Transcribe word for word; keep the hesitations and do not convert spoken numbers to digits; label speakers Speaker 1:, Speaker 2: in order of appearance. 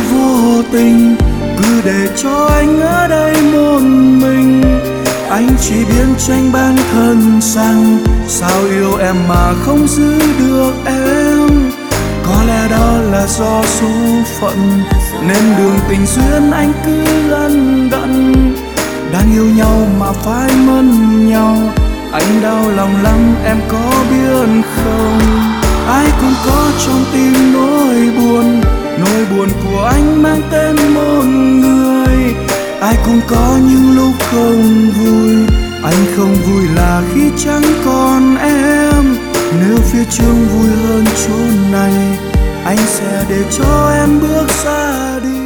Speaker 1: vô tình, cứ để cho anh ở đây một mình. Anh chỉ biết tranh bản thân rằng sao yêu em mà không giữ được em. Có lẽ đó là do số phận, nên đường tình duyên anh cứ lân đận. Đang yêu nhau mà phải mất nhau, anh đau lòng lắm em có biết không? Ai cũng có trong tim nỗi buồn, nỗi buồn của anh mang tên một người. Ai cũng có những lúc không vui, anh không vui là khi chẳng còn em. Nếu phía trước vui hơn chốn này, anh sẽ để cho em bước xa đi.